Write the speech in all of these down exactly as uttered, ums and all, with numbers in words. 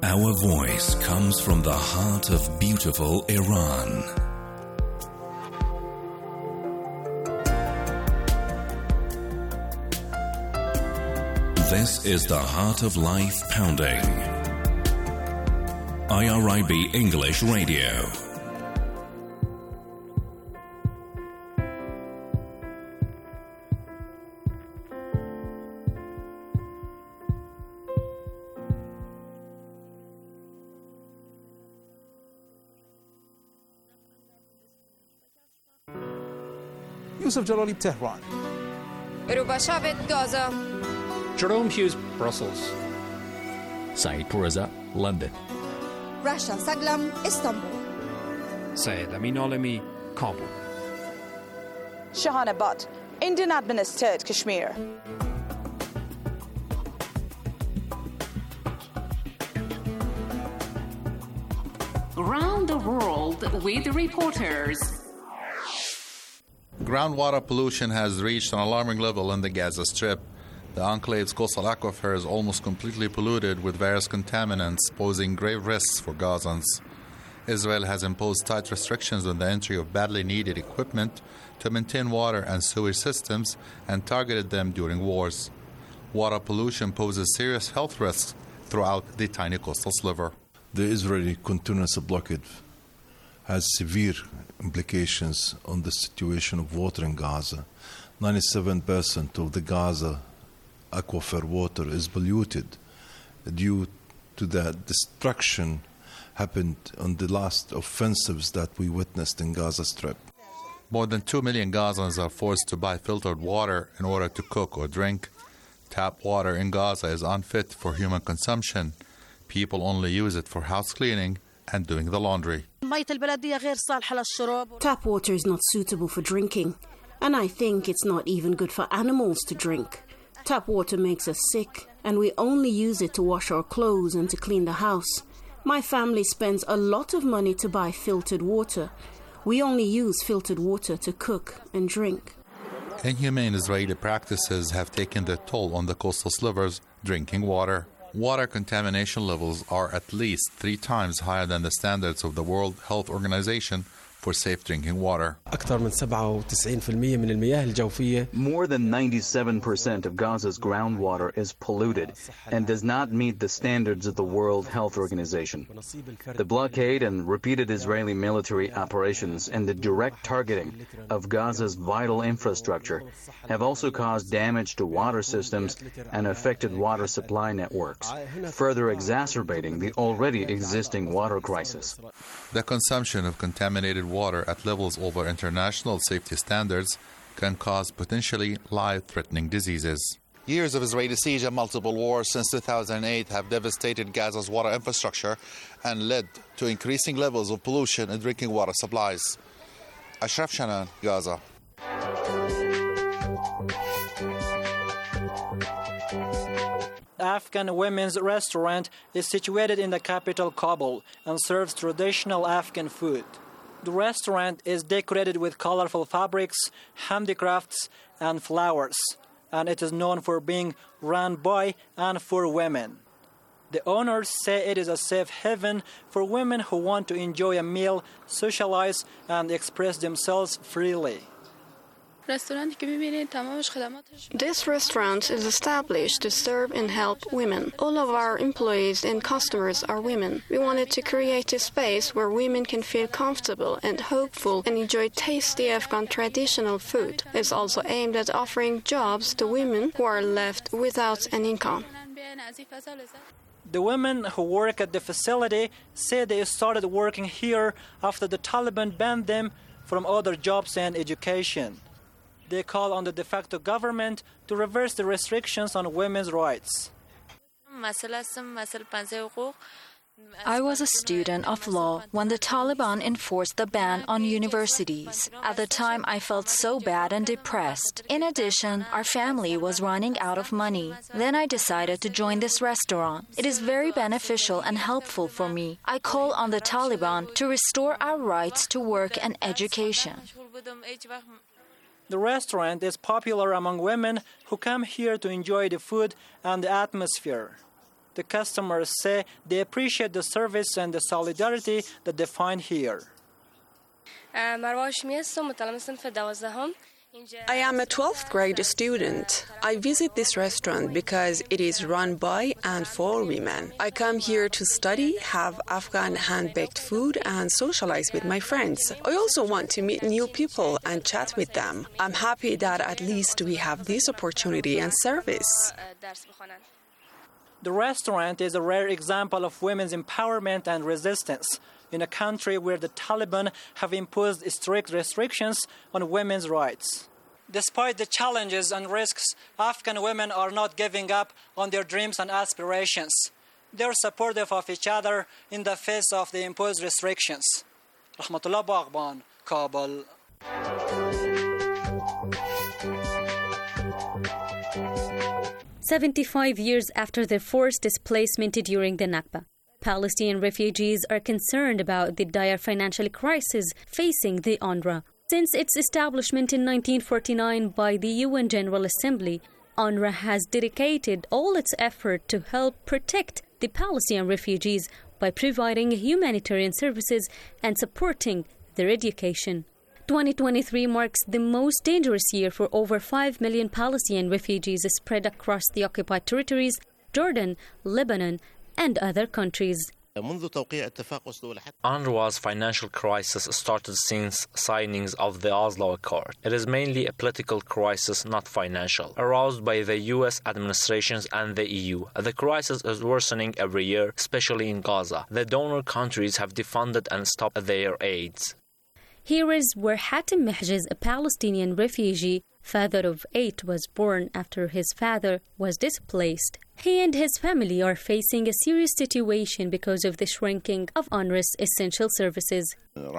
Our voice comes from the heart of beautiful Iran. This is the Heart of Life Pounding. I R I B English Radio. Yusuf Jalali, Tehran. Rubashavet, Gaza. Jerome Hughes, Brussels. Saeed Pourreza, London. Rasha Saglam, Istanbul. Syed Amin Alami, Kabul. Shahana Butt, Indian administered Kashmir. Around the world with reporters. Groundwater pollution has reached an alarming level in the Gaza Strip. The enclave's coastal aquifer is almost completely polluted with various contaminants, posing grave risks for Gazans. Israel has imposed tight restrictions on the entry of badly needed equipment to maintain water and sewage systems and targeted them during wars. Water pollution poses serious health risks throughout the tiny coastal sliver. The Israeli continuous blockade has severe implications on the situation of water in Gaza. ninety-seven percent of the Gaza aquifer water is polluted due to the destruction happened on the last offensives that we witnessed in Gaza Strip. More than two million Gazans are forced to buy filtered water in order to cook or drink. Tap water in Gaza is unfit for human consumption. People only use it for house cleaning and doing the laundry. Tap water is not suitable for drinking, and I think it's not even good for animals to drink. Tap water makes us sick, and we only use it to wash our clothes and to clean the house. My family spends a lot of money to buy filtered water. We only use filtered water to cook and drink. Inhumane Israeli practices have taken their toll on the coastal slivers' drinking water. Water contamination levels are at least three times higher than the standards of the World Health Organization for safe drinking water. More than ninety-seven percent of Gaza's groundwater is polluted and does not meet the standards of the World Health Organization. The blockade and repeated Israeli military operations and the direct targeting of Gaza's vital infrastructure have also caused damage to water systems and affected water supply networks, further exacerbating the already existing water crisis. The consumption of contaminated water at levels over international safety standards can cause potentially life-threatening diseases. Years of Israeli siege and multiple wars since two thousand eight have devastated Gaza's water infrastructure and led to increasing levels of pollution in drinking water supplies. Ashraf Shanan, Gaza. Afghan Women's Restaurant is situated in the capital Kabul and serves traditional Afghan food. The restaurant is decorated with colorful fabrics, handicrafts, and flowers, and it is known for being run by and for women. The owners say it is a safe haven for women who want to enjoy a meal, socialize, and express themselves freely. This restaurant is established to serve and help women. All of our employees and customers are women. We wanted to create a space where women can feel comfortable and hopeful and enjoy tasty Afghan traditional food. It's also aimed at offering jobs to women who are left without an income. The women who work at the facility say they started working here after the Taliban banned them from other jobs and education. They call on the de facto government to reverse the restrictions on women's rights. I was a student of law when the Taliban enforced the ban on universities. At the time, I felt so bad and depressed. In addition, our family was running out of money. Then I decided to join this restaurant. It is very beneficial and helpful for me. I call on the Taliban to restore our rights to work and education. The restaurant is popular among women who come here to enjoy the food and the atmosphere. The customers say they appreciate the service and the solidarity that they find here. I am a twelfth grade student. I visit this restaurant because it is run by and for women. I come here to study, have Afghan hand-baked food, and socialize with my friends. I also want to meet new people and chat with them. I'm happy that at least we have this opportunity and service. The restaurant is a rare example of women's empowerment and resistance in a country where the Taliban have imposed strict restrictions on women's rights. Despite the challenges and risks, Afghan women are not giving up on their dreams and aspirations. They are supportive of each other in the face of the imposed restrictions. Rahmatullah Baghban, Kabul. seventy-five years after their forced displacement during the Nakba, Palestinian refugees are concerned about the dire financial crisis facing the UNRWA. Since its establishment in nineteen forty-nine by the U N General Assembly, UNRWA has dedicated all its effort to help protect the Palestinian refugees by providing humanitarian services and supporting their education. twenty twenty-three marks the most dangerous year for over five million Palestinian refugees spread across the occupied territories, Jordan, Lebanon, and other countries. UNRWA's financial crisis started since signings of the Oslo Accord. It is mainly a political crisis, not financial, aroused by the U S administrations and the E U. The crisis is worsening every year, especially in Gaza. The donor countries have defunded and stopped their aids. Here is where Hatem Mehjez, a Palestinian refugee, father of eight, was born after his father was displaced. He and his family are facing a serious situation because of the shrinking of UNRWA's essential services.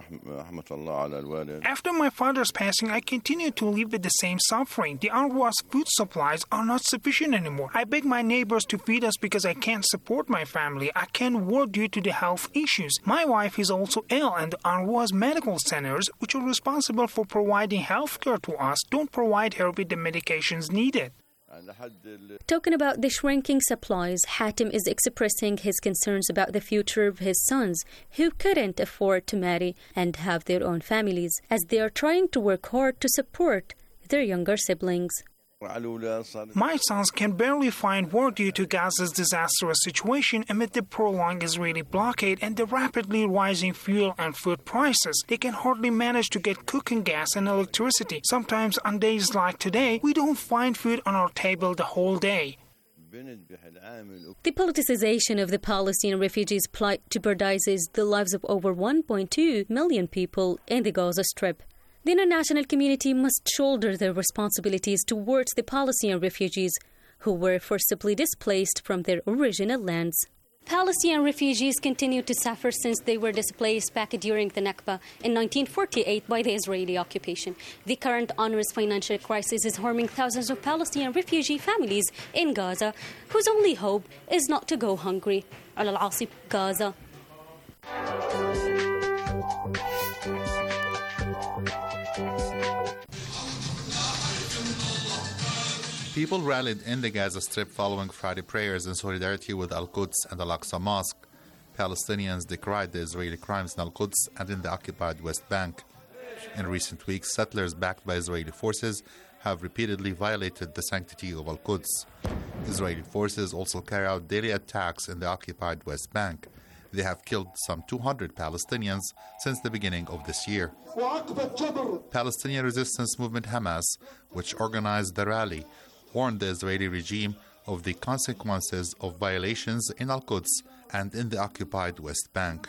After my father's passing, I continue to live with the same suffering. The UNRWA's food supplies are not sufficient anymore. I beg my neighbors to feed us because I can't support my family. I can't work due to the health issues. My wife is also ill, and the UNRWA's medical centers, which are responsible for providing health care to us, don't provide her with the medications needed. Talking about the shrinking supplies, Hatem is expressing his concerns about the future of his sons, who couldn't afford to marry and have their own families, as they are trying to work hard to support their younger siblings. My sons can barely find work due to Gaza's disastrous situation amid the prolonged Israeli blockade and the rapidly rising fuel and food prices. They can hardly manage to get cooking gas and electricity. Sometimes on days like today, we don't find food on our table the whole day. The politicization of the Palestinian refugees' plight jeopardizes the lives of over one point two million people in the Gaza Strip. The international community must shoulder their responsibilities towards the Palestinian refugees who were forcibly displaced from their original lands. Palestinian refugees continue to suffer since they were displaced back during the Nakba in nineteen forty-eight by the Israeli occupation. The current UNRWA's financial crisis is harming thousands of Palestinian refugee families in Gaza, whose only hope is not to go hungry. Al-Asib, Gaza. People rallied in the Gaza Strip following Friday prayers in solidarity with Al-Quds and Al-Aqsa Mosque. Palestinians decried the Israeli crimes in Al-Quds and in the occupied West Bank. In recent weeks, settlers backed by Israeli forces have repeatedly violated the sanctity of Al-Quds. Israeli forces also carry out daily attacks in the occupied West Bank. They have killed some two hundred Palestinians since the beginning of this year. Palestinian resistance movement Hamas, which organized the rally, warned the Israeli regime of the consequences of violations in Al-Quds and in the occupied West Bank.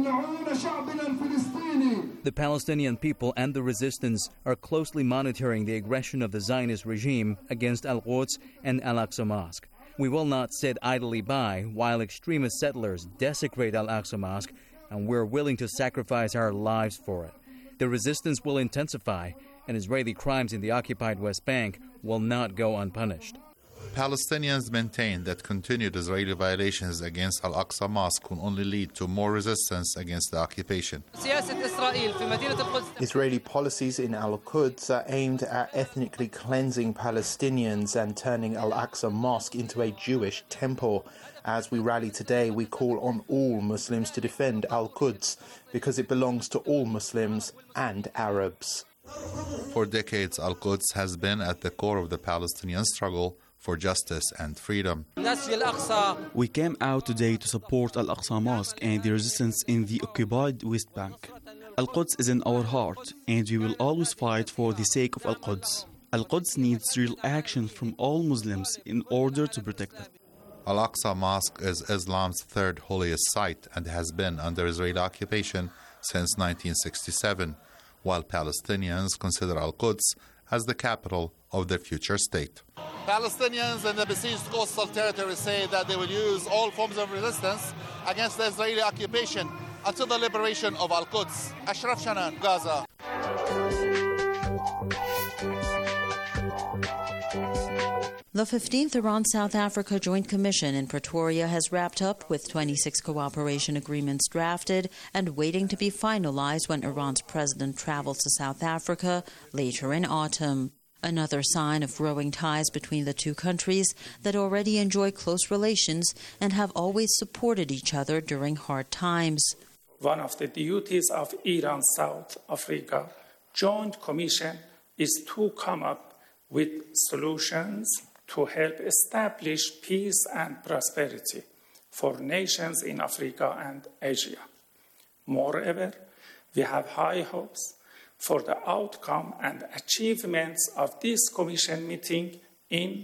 The Palestinian people and the resistance are closely monitoring the aggression of the Zionist regime against Al-Quds and Al-Aqsa Mosque. We will not sit idly by while extremist settlers desecrate Al-Aqsa Mosque, and we're willing to sacrifice our lives for it. The resistance will intensify, and Israeli crimes in the occupied West Bank will not go unpunished. Palestinians maintain that continued Israeli violations against Al-Aqsa Mosque will only lead to more resistance against the occupation. Israeli policies in Al-Quds are aimed at ethnically cleansing Palestinians and turning Al-Aqsa Mosque into a Jewish temple. As we rally today, we call on all Muslims to defend Al-Quds because it belongs to all Muslims and Arabs. For decades, Al-Quds has been at the core of the Palestinian struggle for justice and freedom. We came out today to support Al-Aqsa Mosque and the resistance in the occupied West Bank. Al-Quds is in our heart, and we will always fight for the sake of Al-Quds. Al-Quds needs real action from all Muslims in order to protect it. Al-Aqsa Mosque is Islam's third holiest site and has been under Israeli occupation since nineteen sixty-seven, while Palestinians consider Al-Quds as the capital of their future state. Palestinians in the besieged coastal territory say that they will use all forms of resistance against the Israeli occupation until the liberation of Al-Quds. Ashraf Shanan, Gaza. The fifteenth Iran-South Africa Joint Commission in Pretoria has wrapped up with twenty-six cooperation agreements drafted and waiting to be finalized when Iran's president travels to South Africa later in autumn. Another sign of growing ties between the two countries that already enjoy close relations and have always supported each other during hard times. One of the duties of Iran-South Africa Joint Commission is to come up with solutions to help establish peace and prosperity for nations in Africa and Asia. Moreover, we have high hopes for the outcome and achievements of this Commission meeting in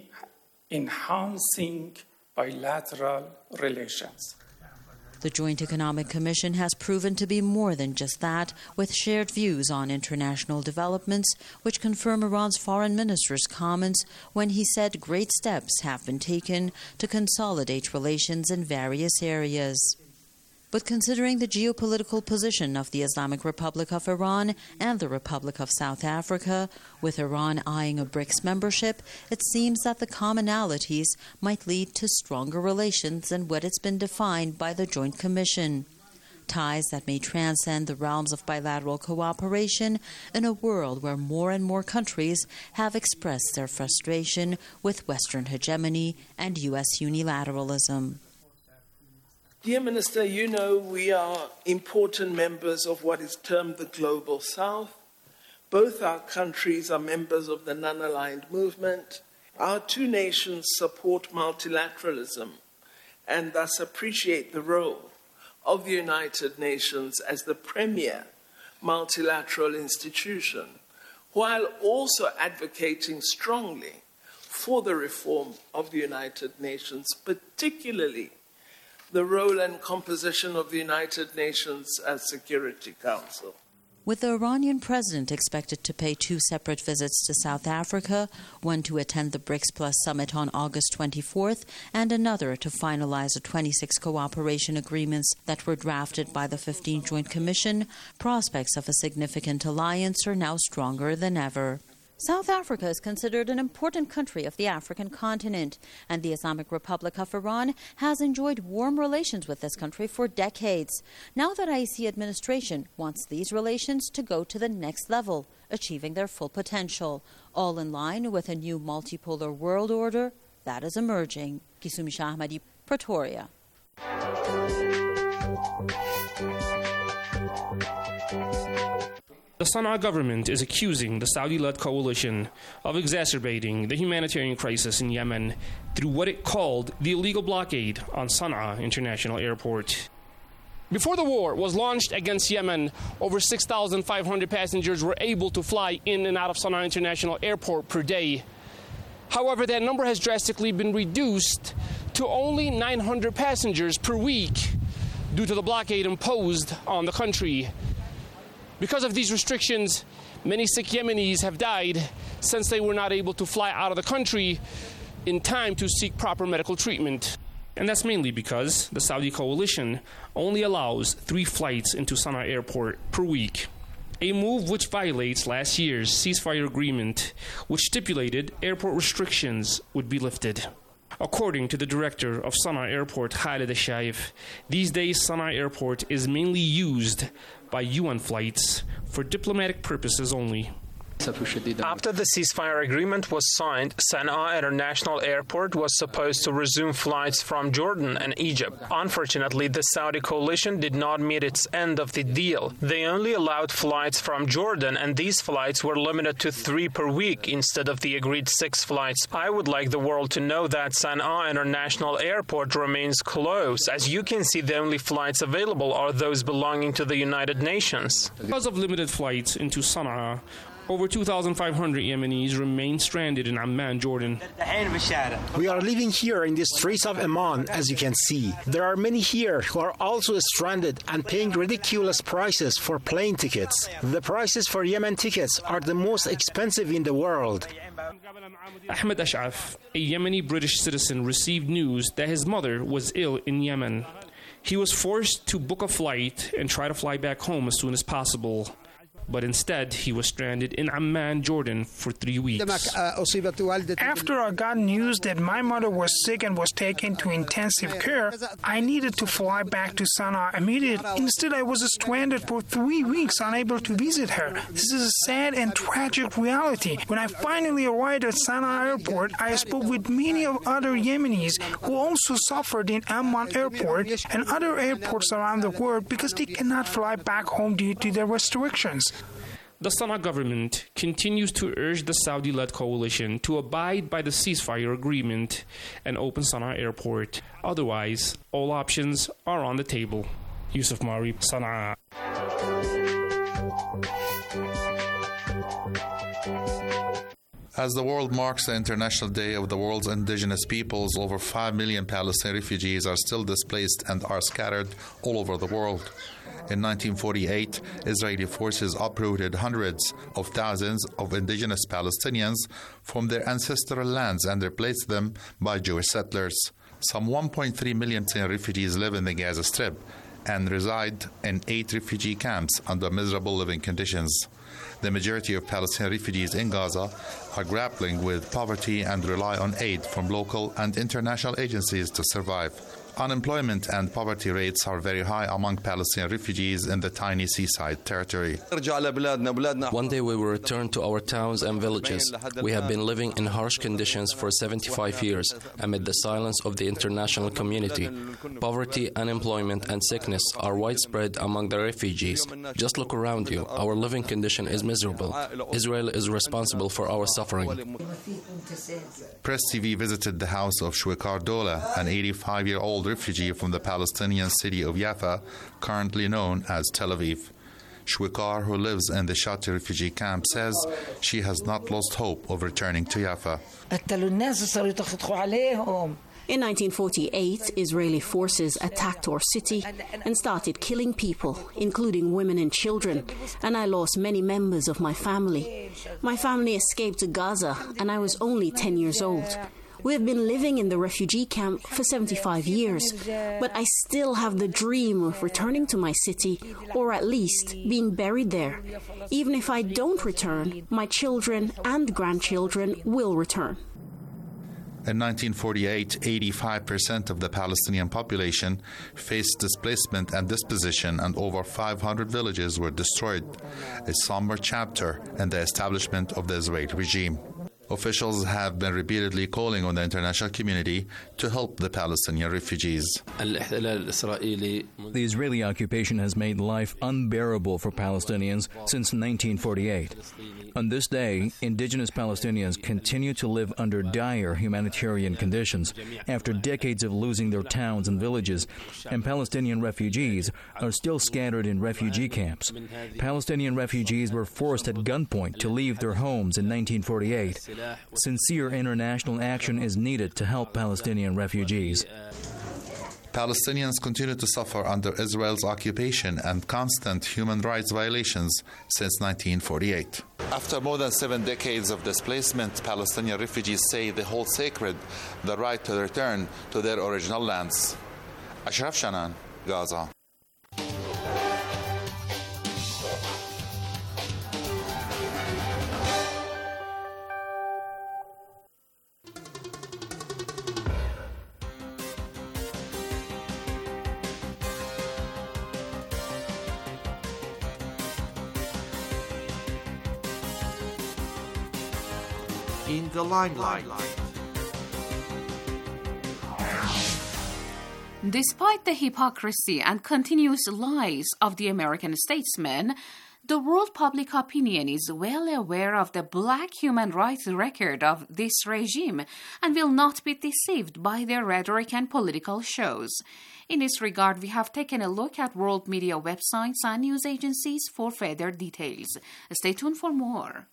enhancing bilateral relations. The Joint Economic Commission has proven to be more than just that, with shared views on international developments, which confirm Iran's foreign minister's comments when he said great steps have been taken to consolidate relations in various areas. But considering the geopolitical position of the Islamic Republic of Iran and the Republic of South Africa, with Iran eyeing a BRICS membership, it seems that the commonalities might lead to stronger relations than what has been defined by the Joint Commission. Ties that may transcend the realms of bilateral cooperation in a world where more and more countries have expressed their frustration with Western hegemony and U S unilateralism. Dear Minister, you know we are important members of what is termed the Global South. Both our countries are members of the Non-Aligned Movement. Our two nations support multilateralism and thus appreciate the role of the United Nations as the premier multilateral institution, while also advocating strongly for the reform of the United Nations, particularly the role and composition of the United Nations as Security Council. With the Iranian president expected to pay two separate visits to South Africa, one to attend the BRICS Plus summit on August twenty-fourth, and another to finalize the twenty-six cooperation agreements that were drafted by the fifteenth Joint Commission, prospects of a significant alliance are now stronger than ever. South Africa is considered an important country of the African continent, and the Islamic Republic of Iran has enjoyed warm relations with this country for decades. Now the Raisi administration wants these relations to go to the next level, achieving their full potential, all in line with a new multipolar world order that is emerging. Kisumi Shah Ahmadi, Pretoria. The Sana'a government is accusing the Saudi-led coalition of exacerbating the humanitarian crisis in Yemen through what it called the illegal blockade on Sana'a International Airport. Before the war was launched against Yemen, over six thousand five hundred passengers were able to fly in and out of Sana'a International Airport per day. However, that number has drastically been reduced to only nine hundred passengers per week due to the blockade imposed on the country. Because of these restrictions, many sick Yemenis have died since they were not able to fly out of the country in time to seek proper medical treatment. And that's mainly because the Saudi coalition only allows three flights into Sana'a Airport per week. a move which violates last year's ceasefire agreement, which stipulated airport restrictions would be lifted. According to the director of Sana'a Airport, Khalid Al-Shaif, these days Sana'a Airport is mainly used by U N flights for diplomatic purposes only. After the ceasefire agreement was signed, Sana'a International Airport was supposed to resume flights from Jordan and Egypt. Unfortunately, the Saudi coalition did not meet its end of the deal. They only allowed flights from Jordan, and these flights were limited to three per week instead of the agreed six flights. I would like the world to know that Sana'a International Airport remains closed. As you can see, the only flights available are those belonging to the United Nations. Because of limited flights into Sana'a, over two thousand five hundred Yemenis remain stranded in Amman, Jordan. We are living here in the streets of Amman, as you can see. There are many here who are also stranded and paying ridiculous prices for plane tickets. The prices for Yemen tickets are the most expensive in the world. Ahmed Ash'af, a Yemeni British citizen, received news that his mother was ill in Yemen. He was forced to book a flight and try to fly back home as soon as possible. But instead, he was stranded in Amman, Jordan, for three weeks. After I got news that my mother was sick and was taken to intensive care, I needed to fly back to Sana'a immediately. Instead, I was stranded for three weeks, unable to visit her. This is a sad and tragic reality. When I finally arrived at Sana'a Airport, I spoke with many of other Yemenis who also suffered in Amman Airport and other airports around the world because they cannot fly back home due to the restrictions. The Sana'a government continues to urge the Saudi-led coalition to abide by the ceasefire agreement and open Sana'a Airport. Otherwise, all options are on the table. Yusuf Mari, Sana'a. As the world marks the International Day of the World's Indigenous Peoples, over five million Palestinian refugees are still displaced and are scattered all over the world. In nineteen forty-eight, Israeli forces uprooted hundreds of thousands of indigenous Palestinians from their ancestral lands and replaced them by Jewish settlers. Some one point three million refugees live in the Gaza Strip and reside in eight refugee camps under miserable living conditions. The majority of Palestinian refugees in Gaza are grappling with poverty and rely on aid from local and international agencies to survive. Unemployment and poverty rates are very high among Palestinian refugees in the tiny seaside territory. One day we will return to our towns and villages. We have been living in harsh conditions for seventy-five years amid the silence of the international community. Poverty, unemployment, and sickness are widespread among the refugees. Just look around you. Our living condition is miserable. Israel is responsible for our suffering. Press T V visited the house of Shwekar Dola, an eighty-five-year-old refugee from the Palestinian city of Jaffa, currently known as Tel Aviv. Shwekar, who lives in the Shati refugee camp, says she has not lost hope of returning to Jaffa. In nineteen forty-eight, Israeli forces attacked our city and started killing people, including women and children, and I lost many members of my family. My family escaped to Gaza, and I was only ten years old. We have been living in the refugee camp for seventy-five years, but I still have the dream of returning to my city, or at least being buried there. Even if I don't return, my children and grandchildren will return. In nineteen forty-eight, eighty-five percent of the Palestinian population faced displacement and dispossession, and over five hundred villages were destroyed, a somber chapter in the establishment of the Israeli regime. Officials have been repeatedly calling on the international community to help the Palestinian refugees. The Israeli occupation has made life unbearable for Palestinians since nineteen forty-eight. On this day, indigenous Palestinians continue to live under dire humanitarian conditions after decades of losing their towns and villages, and Palestinian refugees are still scattered in refugee camps. Palestinian refugees were forced at gunpoint to leave their homes in nineteen forty-eight. Sincere international action is needed to help Palestinian refugees. Palestinians continue to suffer under Israel's occupation and constant human rights violations since nineteen forty-eight. After more than seven decades of displacement, Palestinian refugees say they hold sacred the right to return to their original lands. Ashraf Shanan, Gaza. in the limelight. Despite the hypocrisy and continuous lies of the American statesmen, the world public opinion is well aware of the black human rights record of this regime and will not be deceived by their rhetoric and political shows. In this regard, we have taken a look at world media websites and news agencies for further details. Stay tuned for more.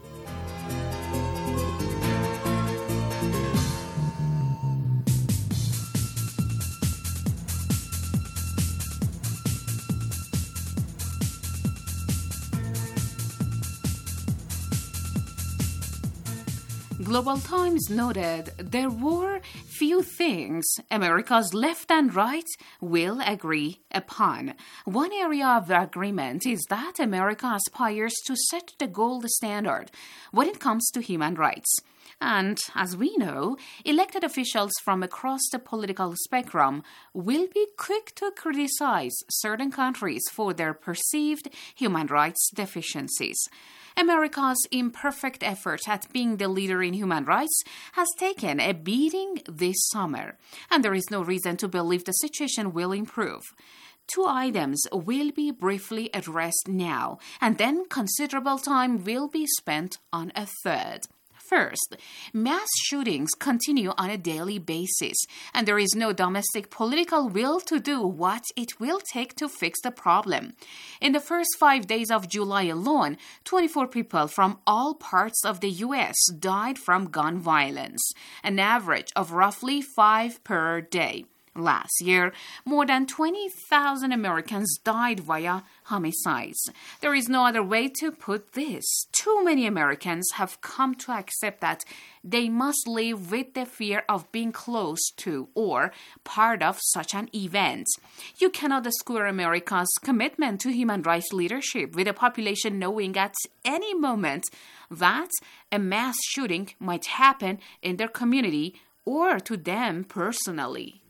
Global Times noted there were few things America's left and right will agree upon. One area of agreement is that America aspires to set the gold standard when it comes to human rights. And, as we know, elected officials from across the political spectrum will be quick to criticize certain countries for their perceived human rights deficiencies. America's imperfect effort at being the leader in human rights has taken a beating this summer, and there is no reason to believe the situation will improve. Two items will be briefly addressed now, and then considerable time will be spent on a third. First, mass shootings continue on a daily basis, and there is no domestic political will to do what it will take to fix the problem. In the first five days of July alone, twenty-four people from all parts of the U S died from gun violence, an average of roughly five per day. Last year, more than twenty thousand Americans died via homicides. There is no other way to put this. Too many Americans have come to accept that they must live with the fear of being close to or part of such an event. You cannot square America's commitment to human rights leadership with a population knowing at any moment that a mass shooting might happen in their community or to them personally.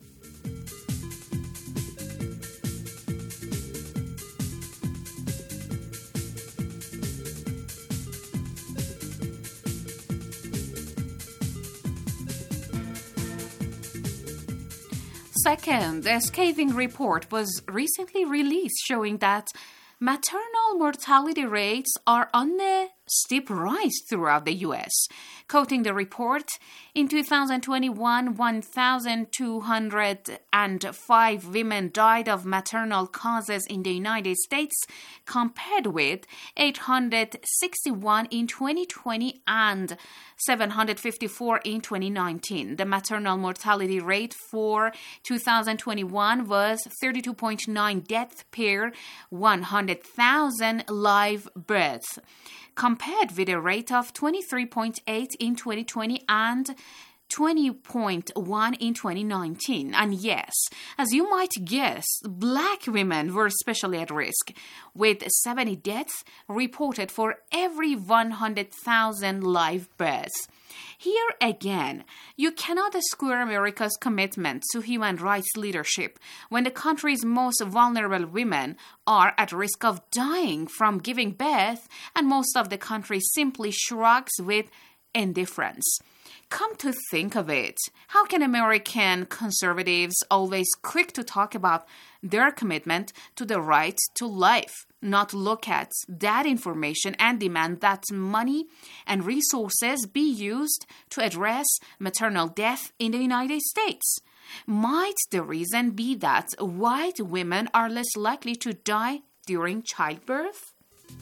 Second, a scathing report was recently released showing that maternal mortality rates are on a steep rise throughout the U S. Quoting the report, in two thousand twenty-one, one thousand two hundred five women died of maternal causes in the United States, compared with eight hundred sixty-one in twenty twenty and seven hundred fifty-four in twenty nineteen. The maternal mortality rate for two thousand twenty-one was thirty-two point nine deaths per one hundred thousand live births, compared with a rate of twenty-three point eight in twenty twenty and twenty point one in twenty nineteen. And yes, as you might guess, black women were especially at risk, with seventy deaths reported for every one hundred thousand live births. Here again, you cannot square America's commitment to human rights leadership when the country's most vulnerable women are at risk of dying from giving birth, and most of the country simply shrugs with indifference. Come to think of it, how can American conservatives, always quick to talk about their commitment to the right to life, not look at that information and demand that money and resources be used to address maternal death in the United States? Might the reason be that white women are less likely to die during childbirth?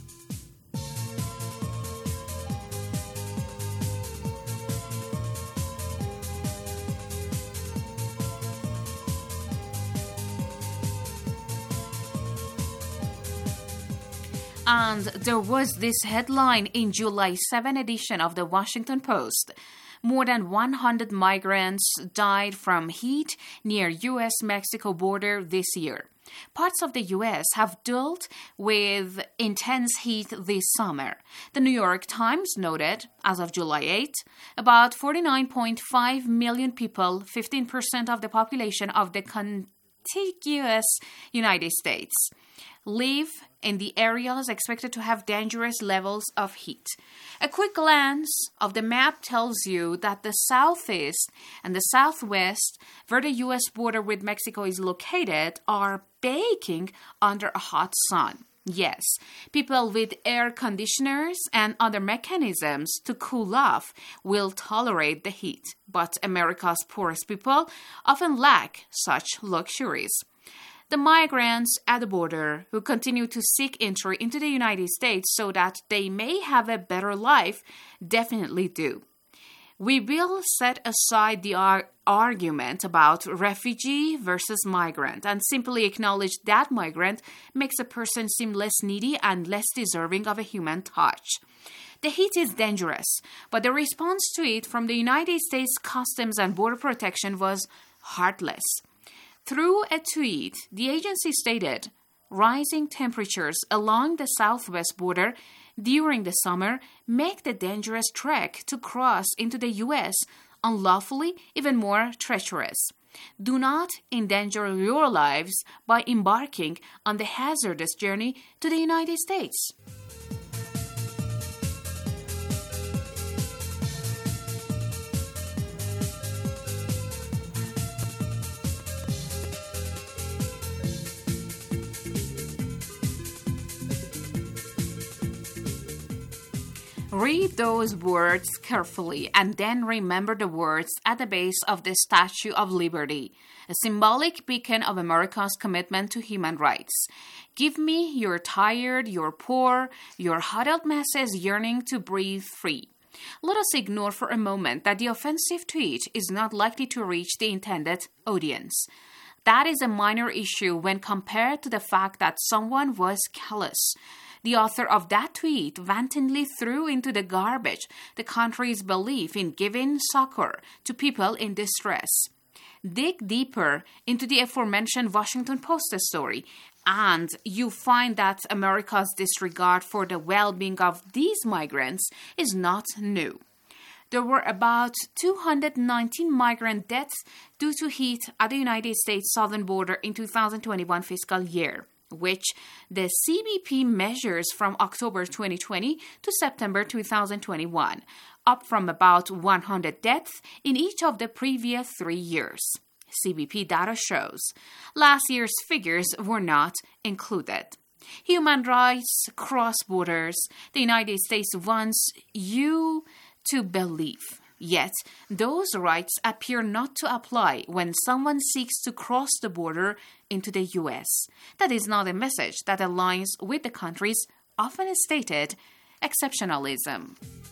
And there was this headline in July seventh edition of the Washington Post. More than one hundred migrants died from heat near U S Mexico border this year. Parts of the U S have dealt with intense heat this summer. The New York Times noted, as of July eighth, about forty-nine point five million people, fifteen percent of the population of the country, contiguous United States live in the areas expected to have dangerous levels of heat. A quick glance of the map tells you that the southeast and the southwest, where the U S border with Mexico is located, are baking under a hot sun. Yes, people with air conditioners and other mechanisms to cool off will tolerate the heat, but America's poorest people often lack such luxuries. The migrants at the border who continue to seek entry into the United States so that they may have a better life definitely do. We will set aside the ar- argument about refugee versus migrant and simply acknowledge that migrant makes a person seem less needy and less deserving of a human touch. The heat is dangerous, but the response to it from the United States Customs and Border Protection was heartless. Through a tweet, the agency stated, rising temperatures along the southwest border during the summer make the dangerous trek to cross into the U S unlawfully even more treacherous. Do not endanger your lives by embarking on the hazardous journey to the United States. Read those words carefully and then remember the words at the base of the Statue of Liberty, a symbolic beacon of America's commitment to human rights. Give me your tired, your poor, your huddled masses yearning to breathe free. Let us ignore for a moment that the offensive tweet is not likely to reach the intended audience. That is a minor issue when compared to the fact that someone was callous. The author of that tweet wantonly threw into the garbage the country's belief in giving succor to people in distress. Dig deeper into the aforementioned Washington Post story, and you find that America's disregard for the well-being of these migrants is not new. There were about two hundred nineteen migrant deaths due to heat at the United States southern border in two thousand twenty-one fiscal year, which the C B P measures from October twenty twenty to September two thousand twenty-one, up from about one hundred deaths in each of the previous three years. C B P data shows last year's figures were not included. Human rights cross borders. The United States wants you to believe. Yet, those rights appear not to apply when someone seeks to cross the border into the U S. That is not a message that aligns with the country's often stated exceptionalism.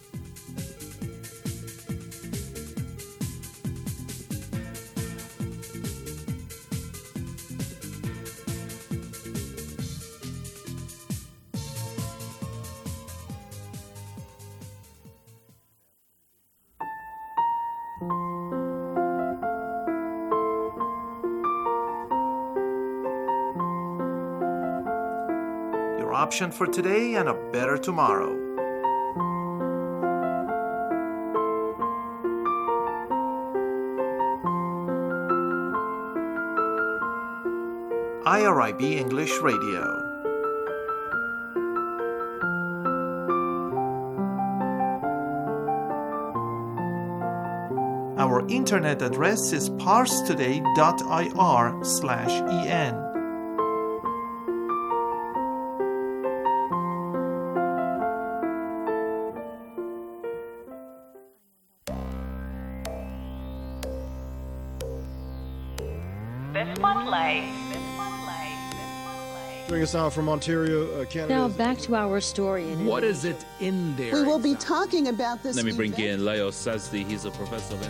Option for today and a better tomorrow. I R I B English Radio. Our internet address is parstoday dot I R slash E N. Joining us now from Ontario, uh, Canada. Now back to our story. In what is it in there? We will be talking about this. Let me bring in Leo Sazdi. He's a professor of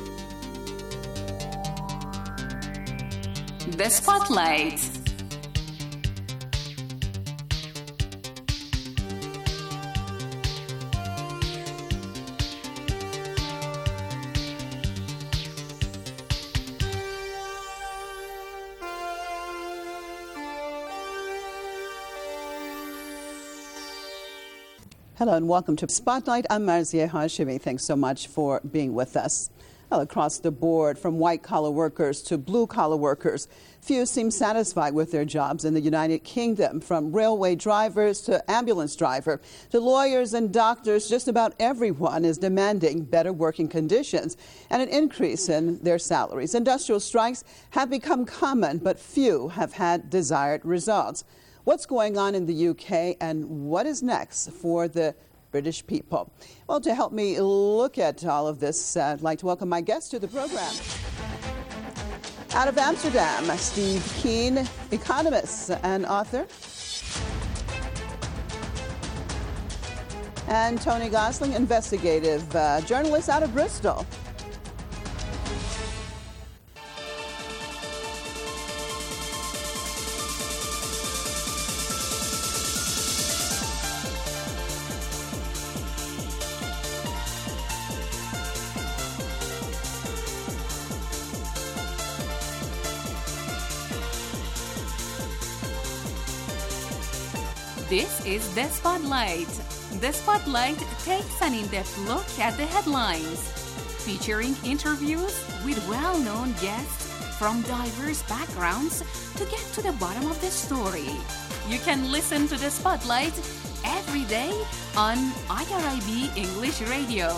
international. The Spotlight. Hello and welcome to Spotlight. I'm Marzia Hashimi. Thanks so much for being with us. Well, across the board, from white-collar workers to blue-collar workers, few seem satisfied with their jobs in the United Kingdom. From railway drivers to ambulance driver to lawyers and doctors, just about everyone is demanding better working conditions and an increase in their salaries. Industrial strikes have become common, but few have had desired results. What's going on in the U K and what is next for the British people? Well, to help me look at all of this, uh, I'd like to welcome my guest to the program. Out of Amsterdam, Steve Keen, economist and author. And Tony Gosling, investigative uh, journalist out of Bristol. This is The Spotlight. The Spotlight takes an in-depth look at the headlines, featuring interviews with well-known guests from diverse backgrounds to get to the bottom of the story. You can listen to The Spotlight every day on I R I B English Radio.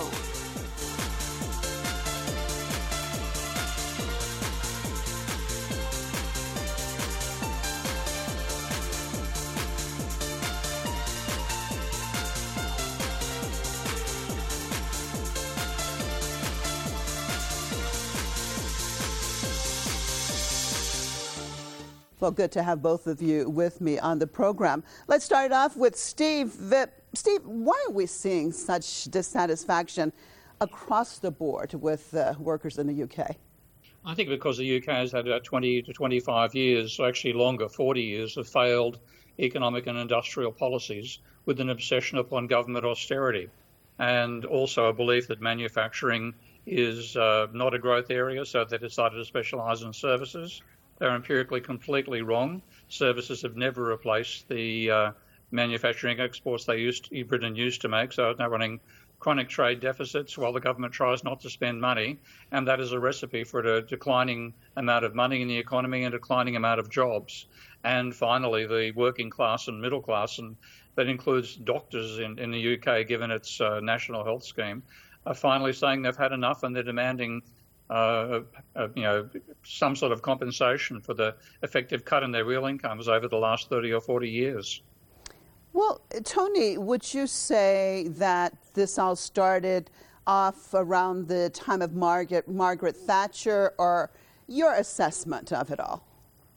Well, good to have both of you with me on the program. Let's start off with Steve. Steve, why are we seeing such dissatisfaction across the board with uh, workers in the U K? I think because the U K has had about twenty to twenty-five years, or actually longer, forty years, of failed economic and industrial policies with an obsession upon government austerity, and also a belief that manufacturing is uh, not a growth area, so they decided to specialise in services. They're empirically completely wrong. Services have never replaced the uh, manufacturing exports they used to, Britain used to make, so it's now running chronic trade deficits while the government tries not to spend money, and that is a recipe for a declining amount of money in the economy and a declining amount of jobs. And finally, the working class and middle class, and that includes doctors in, in the U K, given its uh, national health scheme, are finally saying they've had enough and they're demanding Uh, uh, you know, some sort of compensation for the effective cut in their real incomes over the last thirty or forty years. Well, Tony, would you say that this all started off around the time of Margaret, Margaret Thatcher, or your assessment of it all?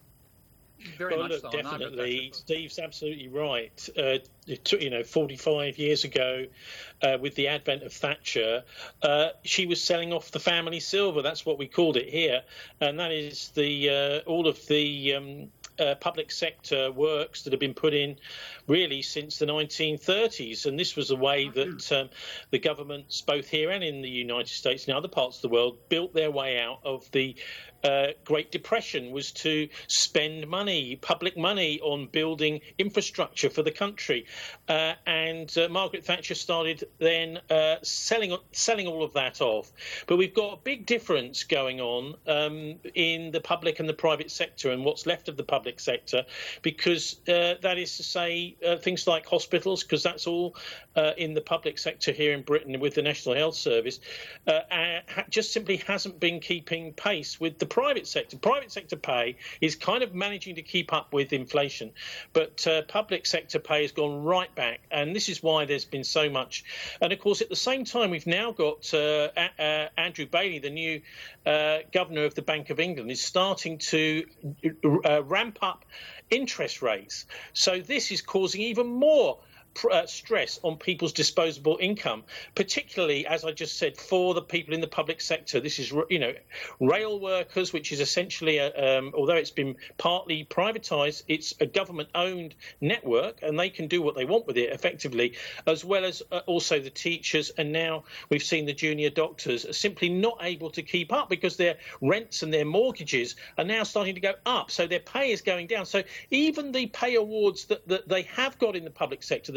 Very well, much look, so. definitely. Steve's absolutely right. Uh, it took, you know, forty-five years ago, uh, with the advent of Thatcher, uh, she was selling off the family silver. That's what we called it here, and that is the uh, all of the um, uh, public sector works that have been put in, really since the nineteen thirties. And this was a way that um, the governments, both here and in the United States and other parts of the world, built their way out of the Uh, Great Depression, was to spend money, public money, on building infrastructure for the country. Uh, and uh, Margaret Thatcher started then uh, selling selling all of that off. But we've got a big difference going on um, in the public and the private sector and what's left of the public sector, because uh, that is to say uh, things like hospitals, because that's all uh, in the public sector here in Britain with the National Health Service, uh, uh, just simply hasn't been keeping pace with the private sector. Private sector pay is kind of managing to keep up with inflation, but uh, public sector pay has gone right back, and this is why there's been so much. And of course, at the same time, we've now got uh, uh, Andrew Bailey, the new uh, governor of the Bank of England, is starting to uh, ramp up interest rates. So this is causing even more Uh, stress on people's disposable income, particularly, as I just said, for the people in the public sector. This is, you know, rail workers, which is essentially, a, um, although it's been partly privatised, it's a government-owned network, and they can do what they want with it effectively, as well as uh, also the teachers. And now we've seen the junior doctors are simply not able to keep up because their rents and their mortgages are now starting to go up. So their pay is going down. So even the pay awards that, that they have got in the public sector, the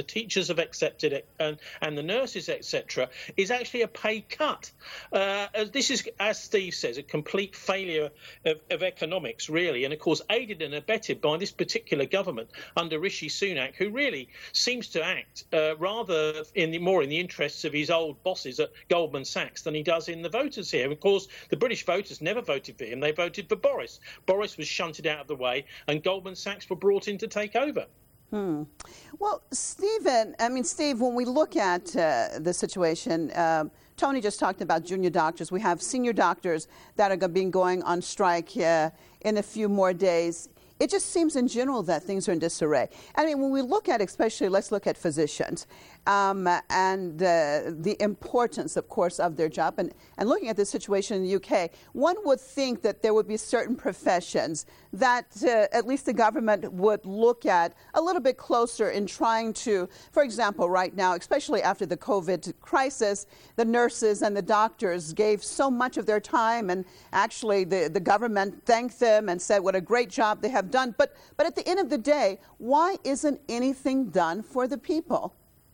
teachers have accepted it, and, and the nurses, et cetera, is actually a pay cut. Uh, this is, as Steve says, a complete failure of, of economics, really, and of course aided and abetted by this particular government under Rishi Sunak, who really seems to act uh, rather in the, more in the interests of his old bosses at Goldman Sachs than he does in the voters here. Of course, the British voters never voted for him; they voted for Boris. Boris was shunted out of the way, and Goldman Sachs were brought in to take over. Hmm. Well, Stephen, I mean, Steve, when we look at uh, the situation, uh, Tony just talked about junior doctors. We have senior doctors that are being going on strike uh, in a few more days. It just seems in general that things are in disarray. I mean, when we look at, especially, let's look at physicians um, and uh, the importance, of course, of their job. And, and looking at the situation in the U K, one would think that there would be certain professions that uh, at least the government would look at a little bit closer in trying to, for example, right now, especially after the COVID crisis, the nurses and the doctors gave so much of their time, and actually the, the government thanked them and said what a great job they have done. But, but at the end of the day, why isn't anything done for the people?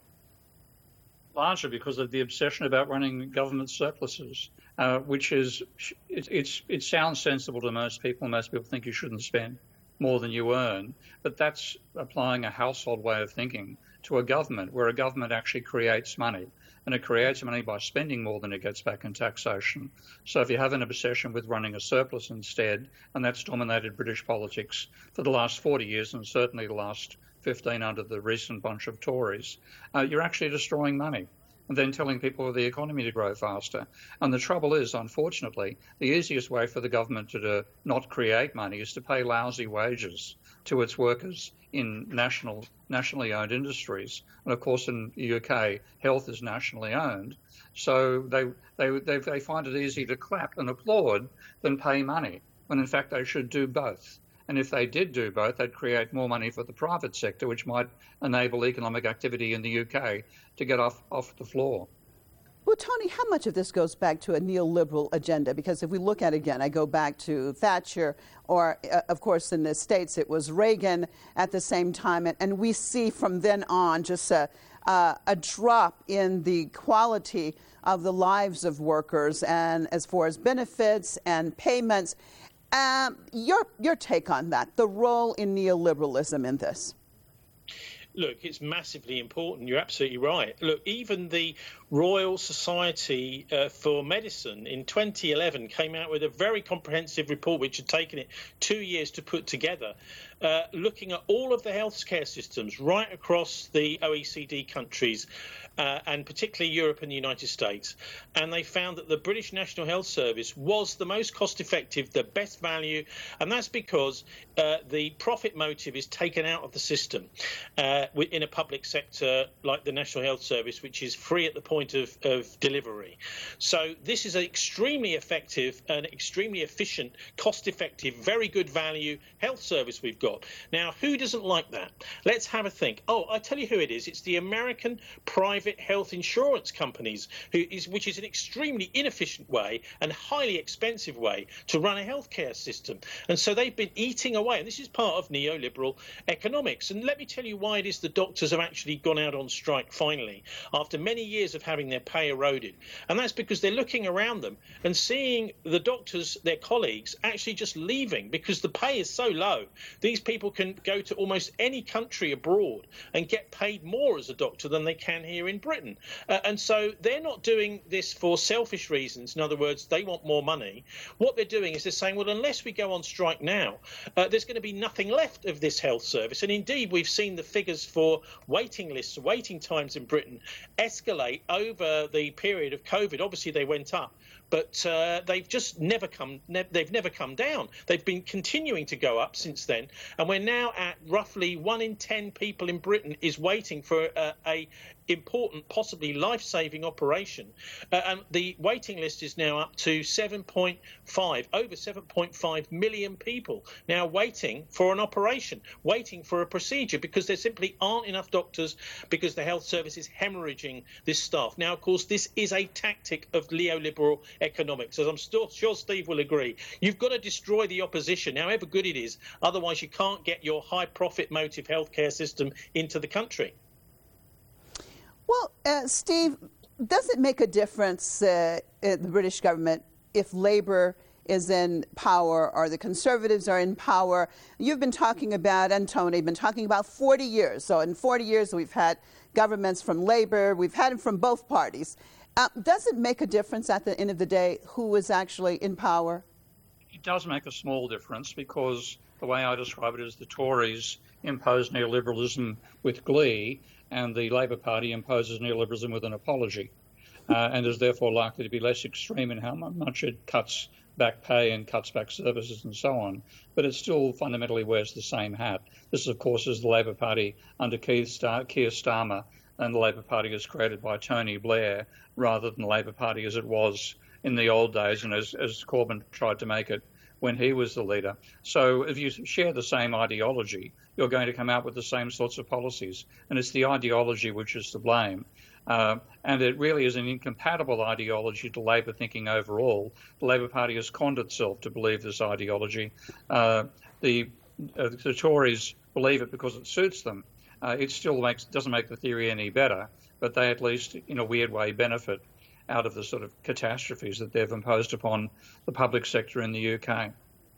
Largely because of the obsession about running government surpluses, uh, which is, it, it's, it sounds sensible to most people. Most people think you shouldn't spend more than you earn, but that's applying a household way of thinking to a government, where a government actually creates money. And it creates money by spending more than it gets back in taxation. So if you have an obsession with running a surplus instead, and that's dominated British politics for the last forty years, and certainly the last fifteen under the recent bunch of Tories, uh, you're actually destroying money and then telling people the economy to grow faster. And the trouble is, unfortunately, the easiest way for the government to do, not create money is to pay lousy wages to its workers in national, nationally owned industries. And of course, in the U K, health is nationally owned. So they, they, they, they find it easier to clap and applaud than pay money, when in fact they should do both. And if they did do both, they'd create more money for the private sector, which might enable economic activity in the U K to get off, off the floor. Well, Tony, how much of this goes back to a neoliberal agenda? Because if we look at it again, I go back to Thatcher, or, uh, of course, in the States, it was Reagan at the same time. And, and we see from then on just a, uh, a drop in the quality of the lives of workers, and as far as benefits and payments. Um, your, your take on that, the role in neoliberalism in this? Look, it's massively important. You're absolutely right. Look, even the Royal Society uh, for Medicine in twenty eleven came out with a very comprehensive report, which had taken it two years to put together, uh, looking at all of the healthcare systems right across the O E C D countries, uh, and particularly Europe and the United States. And they found that the British National Health Service was the most cost-effective, the best value, and that's because uh, the profit motive is taken out of the system. Uh, in a public sector like the National Health Service, which is free at the point of, of delivery. So this is an extremely effective and extremely efficient, cost-effective, very good value health service we've got. Now, who doesn't like that? Let's have a think. Oh, I tell you who it is. It's the American private health insurance companies, who is, which is an extremely inefficient way and highly expensive way to run a healthcare system. And so they've been eating away. And this is part of neoliberal economics. And let me tell you why it is the doctors have actually gone out on strike finally, after many years of having their pay eroded. And that's because they're looking around them and seeing the doctors, their colleagues, actually just leaving because the pay is so low. These people can go to almost any country abroad and get paid more as a doctor than they can here in Britain. Uh, and so they're not doing this for selfish reasons. In other words, they want more money. What they're doing is they're saying, well, unless we go on strike now, uh, there's going to be nothing left of this health service. And indeed, we've seen the figures for waiting lists, waiting times in Britain escalate over the period of COVID. Obviously, they went up, but uh, they've just never come. Ne- they've never come down. They've been continuing to go up since then, and we're now at roughly one in ten people in Britain is waiting for a, a important, possibly life-saving operation. Uh, and the waiting list is now up to seven point five, over seven point five million people now waiting for an operation, waiting for a procedure, because there simply aren't enough doctors, because the health service is hemorrhaging this staff. Now, of course, this is a tactic of neoliberal economics, as I'm still sure Steve will agree. You've got to destroy the opposition, however good it is. Otherwise, you can't get your high profit motive healthcare system into the country. Well, uh, Steve, does it make a difference uh, in the British government if Labour is in power or the Conservatives are in power? You've been talking about, and Tony, been talking about forty years. So in forty years, we've had governments from Labour, we've had them from both parties. Uh, does it make a difference at the end of the day who is actually in power? It does make a small difference, because the way I describe it is the Tories impose neoliberalism with glee, and the Labour Party imposes neoliberalism with an apology, uh, and is therefore likely to be less extreme in how much it cuts back pay and cuts back services and so on. But it still fundamentally wears the same hat. This, of course, is the Labour Party under Keir Starmer, and the Labour Party is created by Tony Blair rather than the Labour Party as it was in the old days and as, as Corbyn tried to make it when he was the leader. So if you share the same ideology, you're going to come out with the same sorts of policies. And it's the ideology which is to blame. Uh, and it really is an incompatible ideology to Labor thinking overall. The Labor Party has conned itself to believe this ideology. Uh, the, uh, the Tories believe it because it suits them. Uh, it still makes doesn't make the theory any better, but they at least, in a weird way, benefit out of the sort of catastrophes that they've imposed upon the public sector in the U K.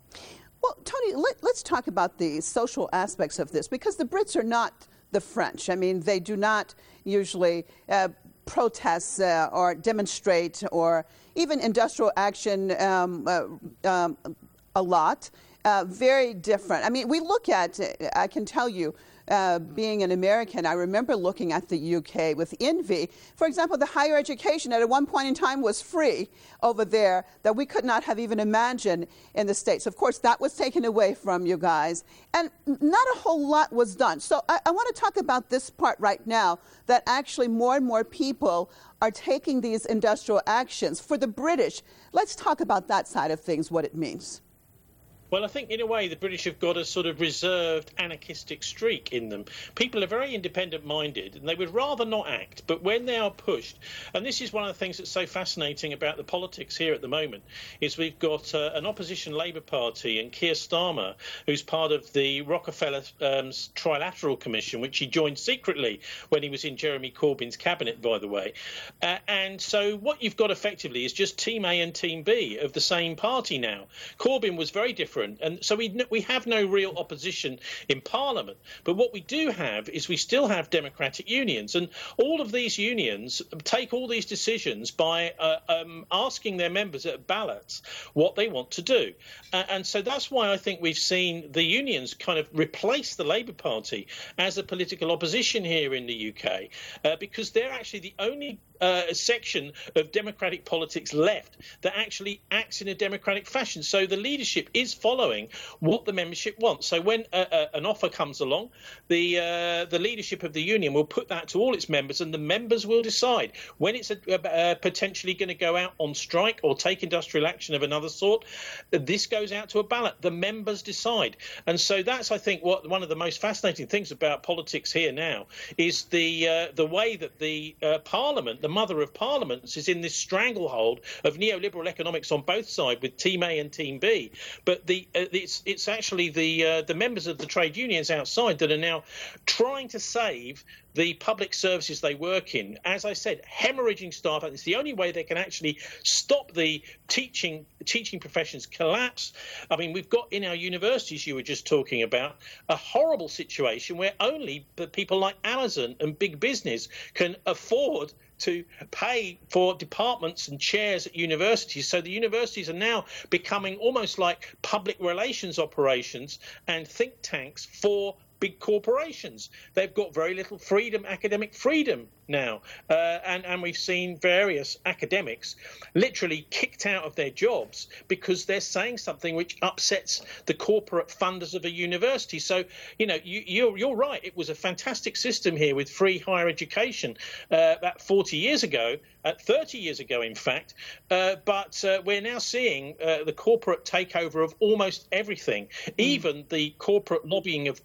Well, Tony, let, let's talk about the social aspects of this, because the Brits are not the French. I mean, they do not usually uh, protest uh, or demonstrate or even industrial action um, uh, um, a lot. Uh, very different. I mean, we look at, I can tell you, Uh, being an American, I remember looking at the U K with envy. For example, the higher education at one point in time was free over there that we could not have even imagined in the States. Of course, that was taken away from you guys, and not a whole lot was done. So I, I want to talk about this part right now, that actually more and more people are taking these industrial actions. For the British, let's talk about that side of things, what it means. Well, I think in a way the British have got a sort of reserved anarchistic streak in them. People are very independent-minded and they would rather not act, but when they are pushed, and this is one of the things that's so fascinating about the politics here at the moment, is we've got uh, an opposition Labour Party and Keir Starmer, who's part of the Rockefeller um, Trilateral Commission, which he joined secretly when he was in Jeremy Corbyn's cabinet, by the way. Uh, and so what you've got effectively is just Team A and Team B of the same party now. Corbyn was very different. And so we we have no real opposition in Parliament. But what we do have is we still have democratic unions. And all of these unions take all these decisions by uh, um, asking their members at ballots what they want to do. Uh, and so that's why I think we've seen the unions kind of replace the Labour Party as a political opposition here in the U K, uh, because they're actually the only Uh, section of democratic politics left that actually acts in a democratic fashion. So the leadership is following what the membership wants. So when uh, uh, an offer comes along, the uh, the leadership of the union will put that to all its members, and the members will decide when it's a, uh, potentially going to go out on strike or take industrial action of another sort. This goes out to a ballot. The members decide. And so that's, I think, what one of the most fascinating things about politics here now is the uh, the way that the uh, Parliament, the mother of parliaments, is in this stranglehold of neoliberal economics on both sides with Team A and Team B. But the uh, it's it's actually the uh, the members of the trade unions outside that are now trying to save the public services they work in. As I said, hemorrhaging staff. It's the only way they can actually stop the teaching teaching professions collapse. I mean, we've got in our universities, you were just talking about, a horrible situation where only the people like Amazon and big business can afford to pay for departments and chairs at universities. So the universities are now becoming almost like public relations operations and think tanks for big corporations. They've got very little freedom, academic freedom now. Uh, and, and we've seen various academics literally kicked out of their jobs because they're saying something which upsets the corporate funders of a university. So, you know, you, you're, you're right. It was a fantastic system here with free higher education uh, about forty years ago, uh, thirty years ago, in fact. Uh, but uh, we're now seeing uh, the corporate takeover of almost everything, mm. even the corporate lobbying of government.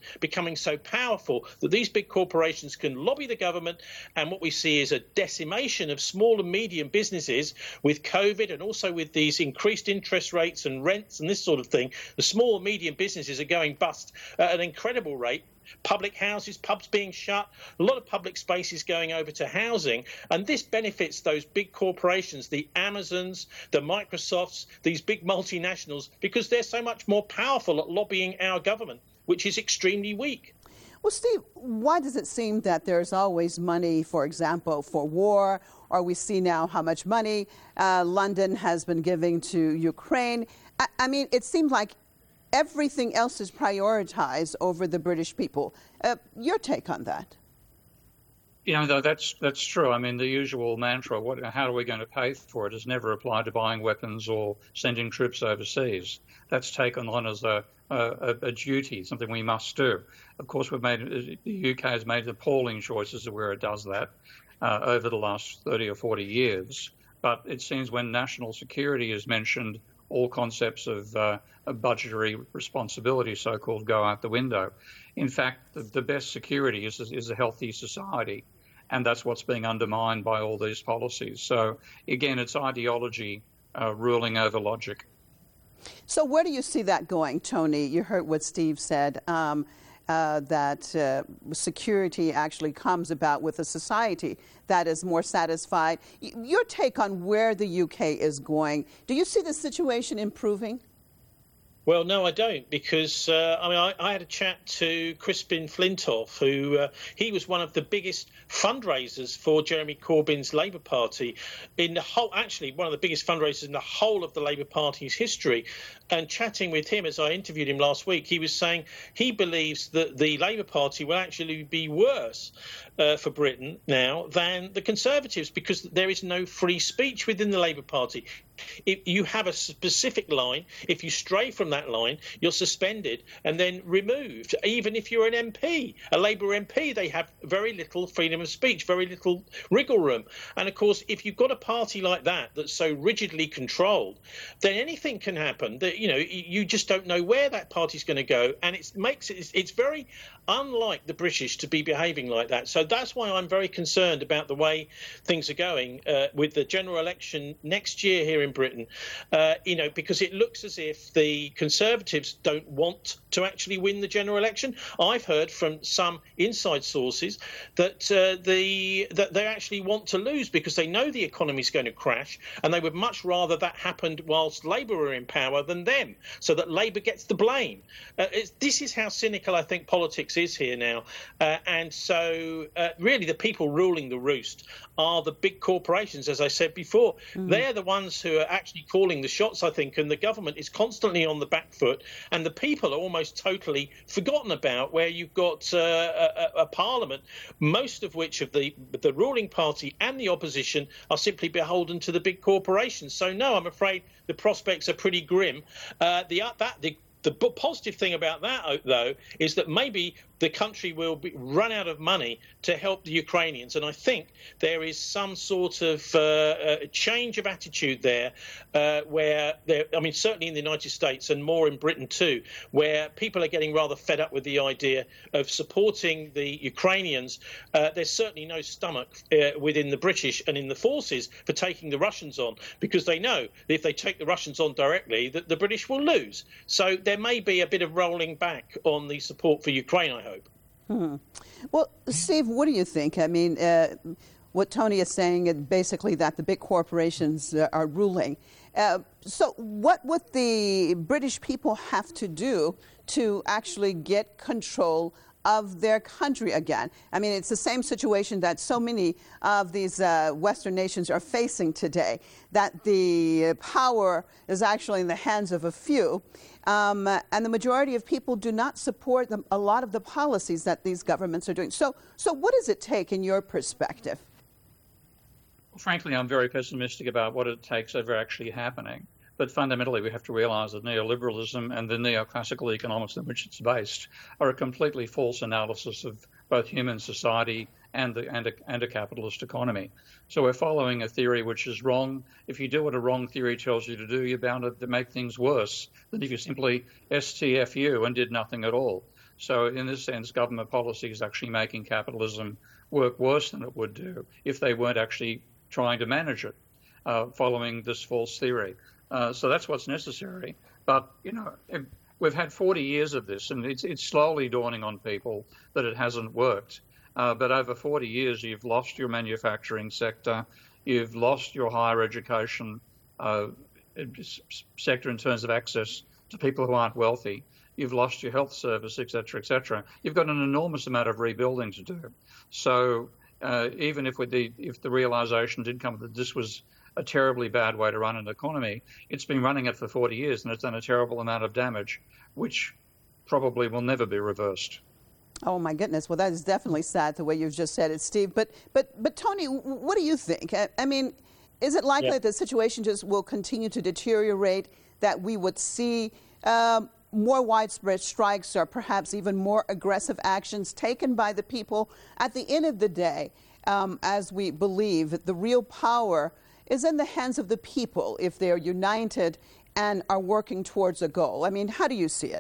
becoming so powerful that these big corporations can lobby the government, and what we see is a decimation of small and medium businesses with COVID and also with these increased interest rates and rents and this sort of thing. The small and medium businesses are going bust at an incredible rate. Public houses, pubs being shut, a lot of public spaces going over to housing. And this benefits those big corporations, the Amazons, the Microsofts, these big multinationals, because they're so much more powerful at lobbying our government, which is extremely weak. Well, Steve, why does it seem that there's always money, for example, for war, or we see now how much money uh, London has been giving to Ukraine? I, I mean, it seems like everything else is prioritized over the British people. Uh, your take on that? Yeah, no, that's that's true. I mean, the usual mantra, what, how are we going to pay for it, has never applied to buying weapons or sending troops overseas. That's taken on as a, a, a duty, something we must do. Of course, we've made the U K has made appalling choices of where it does that uh, over the last thirty or forty years. But it seems when national security is mentioned, all concepts of, uh, of budgetary responsibility, so-called, go out the window. In fact, the, the best security is, is a healthy society, and that's what's being undermined by all these policies. So, again, it's ideology uh, ruling over logic. So where do you see that going, Tony? You heard what Steve said, um, uh, that uh, security actually comes about with a society that is more satisfied. Your take on where the U K is going, do you see the situation improving? Well, no, I don't, because uh, I mean, I, I had a chat to Crispin Flintoff, who uh, he was one of the biggest fundraisers for Jeremy Corbyn's Labour Party in the whole, actually one of the biggest fundraisers in the whole of the Labour Party's history. And chatting with him as I interviewed him last week, he was saying he believes that the Labour Party will actually be worse uh, for Britain now than the Conservatives, because there is no free speech within the Labour Party. If you have a specific line, if you stray from that line, you're suspended and then removed. Even if you're an M P, a Labour M P, they have very little freedom of speech, very little wriggle room. And of course, if you've got a party like that that's so rigidly controlled, then anything can happen. That, you know, you just don't know where that party's going to go, and it makes it it's very unlike the British to be behaving like that. So that's why I'm very concerned about the way things are going uh, with the general election next year here in Britain, uh, you know, because it looks as if the Conservatives don't want to actually win the general election. I've heard from some inside sources that uh, the that they actually want to lose because they know the economy is going to crash, and they would much rather that happened whilst Labour are in power than them, so that Labour gets the blame. Uh, it's, this is how cynical I think politics is here now, uh, and so uh, really the people ruling the roost are the big corporations, as I said before. Mm. They're the ones who are actually calling the shots, I think, and the government is constantly on the back foot, and the people are almost totally forgotten about, where you've got uh, a, a parliament, most of which of the the ruling party and the opposition are simply beholden to the big corporations. So no, I'm afraid the prospects are pretty grim. Uh, the that the The positive thing about that, though, is that maybe the country will be, run out of money to help the Ukrainians. And I think there is some sort of uh, uh, change of attitude there uh, where, there, I mean, certainly in the United States and more in Britain too, where people are getting rather fed up with the idea of supporting the Ukrainians. Uh, there's certainly no stomach uh, within the British and in the forces for taking the Russians on, because they know that if they take the Russians on directly, that the British will lose. So there may be a bit of rolling back on the support for Ukraine, I hope. Hmm. Well, Steve, what do you think? I mean, uh, what Tony is saying is basically that the big corporations uh, are ruling. Uh, so what would the British people have to do to actually get control of their country again? I mean, it's the same situation that so many of these uh, Western nations are facing today, that the power is actually in the hands of a few. Um, and the majority of people do not support the, a lot of the policies that these governments are doing. So, so what does it take in your perspective? Well, frankly, I'm very pessimistic about what it takes ever actually happening. But fundamentally, we have to realize that neoliberalism and the neoclassical economics in which it's based are a completely false analysis of both human society and, the, and, a, and a capitalist economy. So we're following a theory which is wrong. If you do what a wrong theory tells you to do, you're bound to make things worse than if you simply S T F U and did nothing at all. So in this sense, government policy is actually making capitalism work worse than it would do if they weren't actually trying to manage it, uh, following this false theory. Uh, so that's what's necessary. But, you know, we've had forty years of this, and it's, it's slowly dawning on people that it hasn't worked. Uh, but over forty years, you've lost your manufacturing sector, you've lost your higher education uh, sector in terms of access to people who aren't wealthy. You've lost your health service, et cetera, et cetera. You've got an enormous amount of rebuilding to do. So uh, even if, with the, if the realization did come that this was a terribly bad way to run an economy, it's been running it for forty years and it's done a terrible amount of damage, which probably will never be reversed. Oh, my goodness. Well, that is definitely sad the way you've just said it, Steve. But, but, but Tony, what do you think? I, I mean, is it likely yeah. that the situation just will continue to deteriorate, that we would see um, more widespread strikes or perhaps even more aggressive actions taken by the people? At the end of the day, um, as we believe, the real power is in the hands of the people if they're united and are working towards a goal. I mean, how do you see it?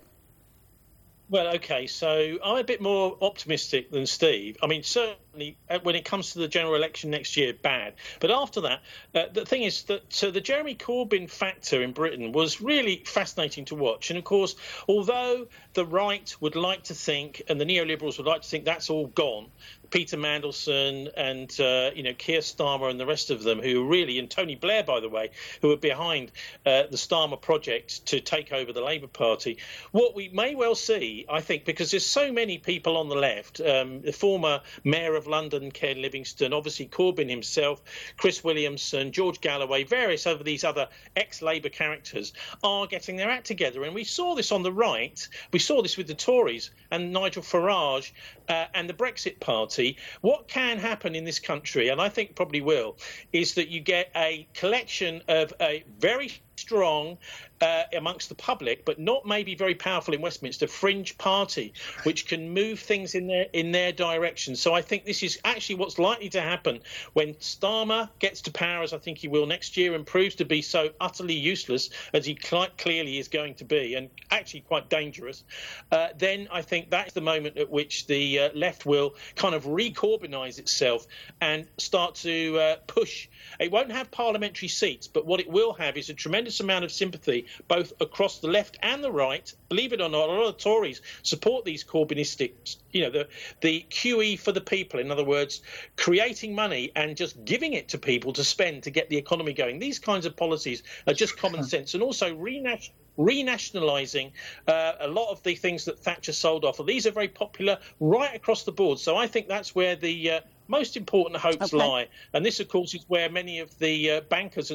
Well, OK, so I'm a bit more optimistic than Steve. I mean, certainly when it comes to the general election next year, bad. But after that, uh, the thing is that so the Jeremy Corbyn factor in Britain was really fascinating to watch. And of course, although the right would like to think and the neoliberals would like to think that's all gone, Peter Mandelson and, uh, you know, Keir Starmer and the rest of them who really, and Tony Blair, by the way, who are behind uh, the Starmer project to take over the Labour Party. What we may well see, I think, because there's so many people on the left, um, the former Mayor of London, Ken Livingstone, obviously Corbyn himself, Chris Williamson, George Galloway, various of these other ex-Labour characters are getting their act together. And we saw this on the right. We saw this with the Tories and Nigel Farage uh, and the Brexit Party. What can happen in this country, and I think probably will, is that you get a collection of a very strong uh, amongst the public, but not maybe very powerful in Westminster, fringe party, which can move things in their in their direction. So I think this is actually what's likely to happen when Starmer gets to power, as I think he will next year, and proves to be so utterly useless as he quite clearly is going to be, and actually quite dangerous. Uh, then I think that's the moment at which the uh, left will kind of re-Corbynise itself and start to uh, push. It won't have parliamentary seats, but what it will have is a tremendous amount of sympathy both across the left and the right. Believe it or not, a lot of Tories support these Corbynistic, you know, the, the Q E for the people. In other words, creating money and just giving it to people to spend to get the economy going. These kinds of policies are just common sense, and also renational. Renationalising uh, a lot of the things that Thatcher sold off. These are very popular right across the board. So I think that's where the uh, most important hopes okay. lie. And this, of course, is where many of the uh, bankers and